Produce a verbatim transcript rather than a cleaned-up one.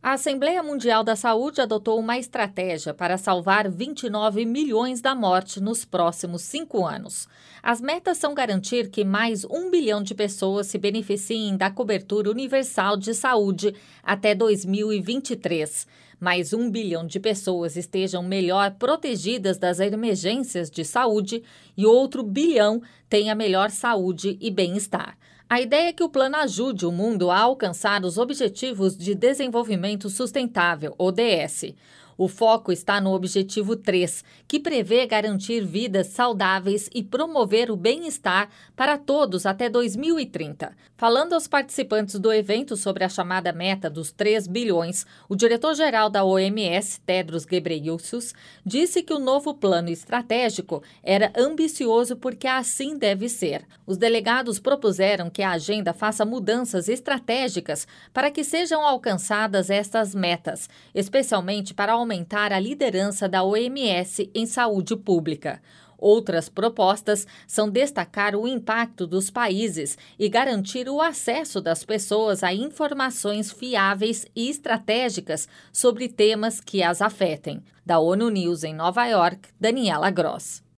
A Assembleia Mundial da Saúde adotou uma estratégia para salvar vinte e nove milhões da morte nos próximos cinco anos. As metas são garantir que mais um bilhão de pessoas se beneficiem da cobertura universal de saúde até dois mil e vinte e três. Mais um bilhão de pessoas estejam melhor protegidas das emergências de saúde e outro bilhão tenha melhor saúde e bem-estar. A ideia é que o plano ajude o mundo a alcançar os Objetivos de Desenvolvimento Sustentável, O D S. O foco está no Objetivo três, que prevê garantir vidas saudáveis e promover o bem-estar para todos até dois mil e trinta. Falando aos participantes do evento sobre a chamada meta dos três bilhões, o diretor-geral da O M S, Tedros Ghebreyesus, disse que o novo plano estratégico era ambicioso porque assim deve ser. Os delegados propuseram que a agenda faça mudanças estratégicas para que sejam alcançadas estas metas, especialmente para aumentar aumentar a liderança da O M S em saúde pública. Outras propostas são destacar o impacto dos países e garantir o acesso das pessoas a informações fiáveis e estratégicas sobre temas que as afetem. Da ONU News em Nova York, Daniela Gross.